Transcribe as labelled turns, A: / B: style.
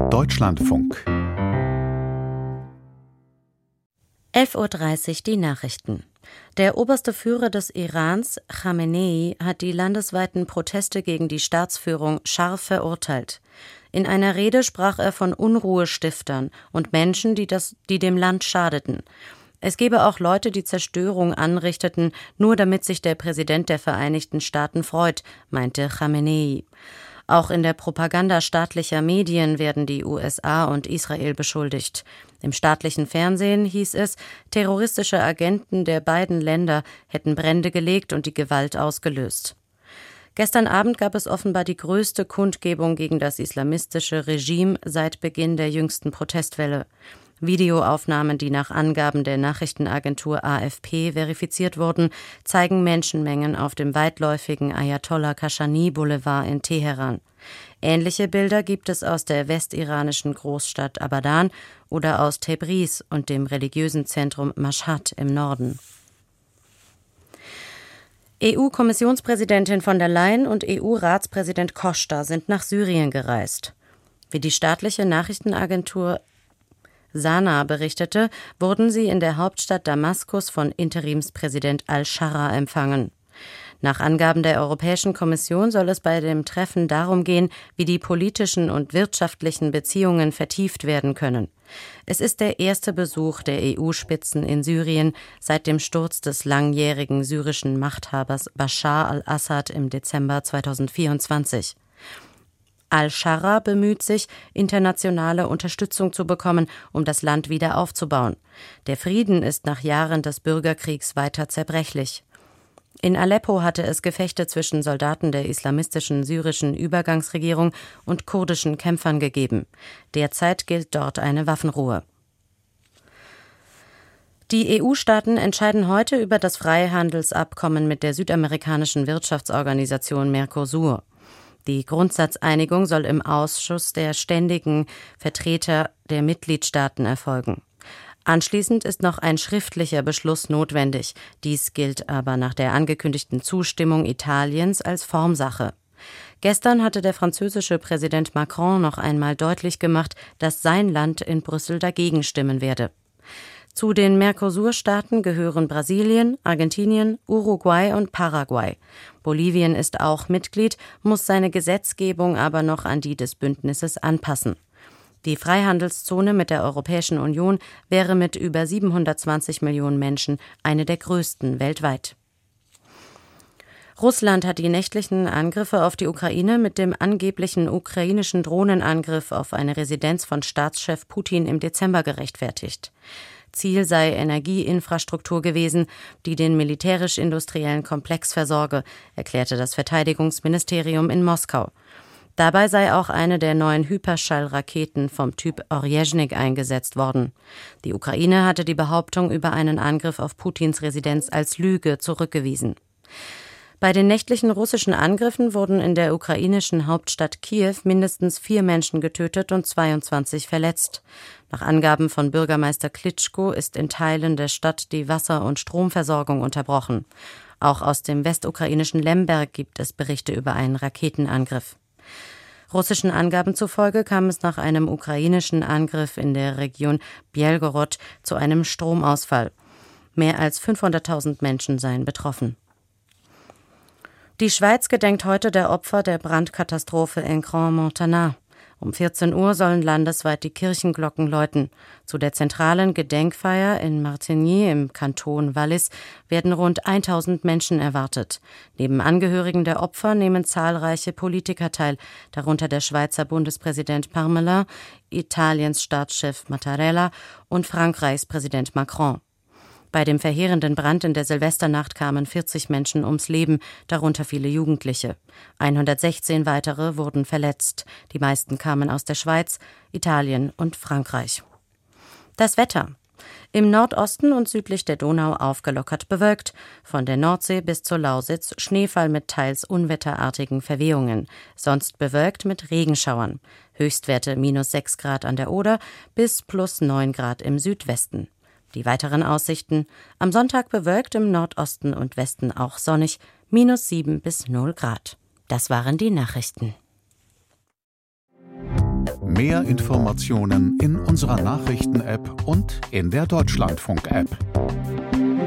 A: Deutschlandfunk
B: 11:30 Uhr die Nachrichten. Der oberste Führer des Irans, Khamenei, hat die landesweiten Proteste gegen die Staatsführung scharf verurteilt. In einer Rede sprach er von Unruhestiftern und Menschen, die dem Land schadeten. Es gebe auch Leute, die Zerstörung anrichteten, nur damit sich der Präsident der Vereinigten Staaten freut, meinte Khamenei. Auch in der Propaganda staatlicher Medien werden die USA und Israel beschuldigt. Im staatlichen Fernsehen hieß es, terroristische Agenten der beiden Länder hätten Brände gelegt und die Gewalt ausgelöst. Gestern Abend gab es offenbar die größte Kundgebung gegen das islamistische Regime seit Beginn der jüngsten Protestwelle. Videoaufnahmen, die nach Angaben der Nachrichtenagentur AFP verifiziert wurden, zeigen Menschenmengen auf dem weitläufigen Ayatollah Khashoggi Boulevard in Teheran. Ähnliche Bilder gibt es aus der westiranischen Großstadt Abadan oder aus Tebriz und dem religiösen Zentrum Mashhad im Norden. EU-Kommissionspräsidentin von der Leyen und EU-Ratspräsident Costa sind nach Syrien gereist. Wie die staatliche Nachrichtenagentur Sana berichtete, wurden sie in der Hauptstadt Damaskus von Interimspräsident al-Sharra empfangen. Nach Angaben der Europäischen Kommission soll es bei dem Treffen darum gehen, wie die politischen und wirtschaftlichen Beziehungen vertieft werden können. Es ist der erste Besuch der EU-Spitzen in Syrien seit dem Sturz des langjährigen syrischen Machthabers Bashar al-Assad im Dezember 2024. Al-Sharra bemüht sich, internationale Unterstützung zu bekommen, um das Land wieder aufzubauen. Der Frieden ist nach Jahren des Bürgerkriegs weiter zerbrechlich. In Aleppo hatte es Gefechte zwischen Soldaten der islamistischen syrischen Übergangsregierung und kurdischen Kämpfern gegeben. Derzeit gilt dort eine Waffenruhe. Die EU-Staaten entscheiden heute über das Freihandelsabkommen mit der südamerikanischen Wirtschaftsorganisation Mercosur. Die Grundsatzeinigung soll im Ausschuss der ständigen Vertreter der Mitgliedstaaten erfolgen. Anschließend ist noch ein schriftlicher Beschluss notwendig. Dies gilt aber nach der angekündigten Zustimmung Italiens als Formsache. Gestern hatte der französische Präsident Macron noch einmal deutlich gemacht, dass sein Land in Brüssel dagegen stimmen werde. Zu den Mercosur-Staaten gehören Brasilien, Argentinien, Uruguay und Paraguay. Bolivien ist auch Mitglied, muss seine Gesetzgebung aber noch an die des Bündnisses anpassen. Die Freihandelszone mit der Europäischen Union wäre mit über 720 Millionen Menschen eine der größten weltweit. Russland hat die nächtlichen Angriffe auf die Ukraine mit dem angeblichen ukrainischen Drohnenangriff auf eine Residenz von Staatschef Putin im Dezember gerechtfertigt. Ziel sei Energieinfrastruktur gewesen, die den militärisch-industriellen Komplex versorge, erklärte das Verteidigungsministerium in Moskau. Dabei sei auch eine der neuen Hyperschallraketen vom Typ Oryezhnik eingesetzt worden. Die Ukraine hatte die Behauptung über einen Angriff auf Putins Residenz als Lüge zurückgewiesen. Bei den nächtlichen russischen Angriffen wurden in der ukrainischen Hauptstadt Kiew mindestens 4 Menschen getötet und 22 verletzt. Nach Angaben von Bürgermeister Klitschko ist in Teilen der Stadt die Wasser- und Stromversorgung unterbrochen. Auch aus dem westukrainischen Lemberg gibt es Berichte über einen Raketenangriff. Russischen Angaben zufolge kam es nach einem ukrainischen Angriff in der Region Belgorod zu einem Stromausfall. Mehr als 500.000 Menschen seien betroffen. Die Schweiz gedenkt heute der Opfer der Brandkatastrophe in Grand Montana. Um 14 Uhr sollen landesweit die Kirchenglocken läuten. Zu der zentralen Gedenkfeier in Martigny im Kanton Wallis werden rund 1000 Menschen erwartet. Neben Angehörigen der Opfer nehmen zahlreiche Politiker teil, darunter der Schweizer Bundespräsident Parmelin, Italiens Staatschef Mattarella und Frankreichs Präsident Macron. Bei dem verheerenden Brand in der Silvesternacht kamen 40 Menschen ums Leben, darunter viele Jugendliche. 116 weitere wurden verletzt. Die meisten kamen aus der Schweiz, Italien und Frankreich. Das Wetter. Im Nordosten und südlich der Donau aufgelockert bewölkt, von der Nordsee bis zur Lausitz Schneefall mit teils unwetterartigen Verwehungen, sonst bewölkt mit Regenschauern. Höchstwerte -6 Grad an der Oder bis +9 Grad im Südwesten. Die weiteren Aussichten: am Sonntag bewölkt, im Nordosten und Westen auch sonnig, -7 bis 0 Grad. Das waren die Nachrichten.
A: Mehr Informationen in unserer Nachrichten-App und in der Deutschlandfunk-App.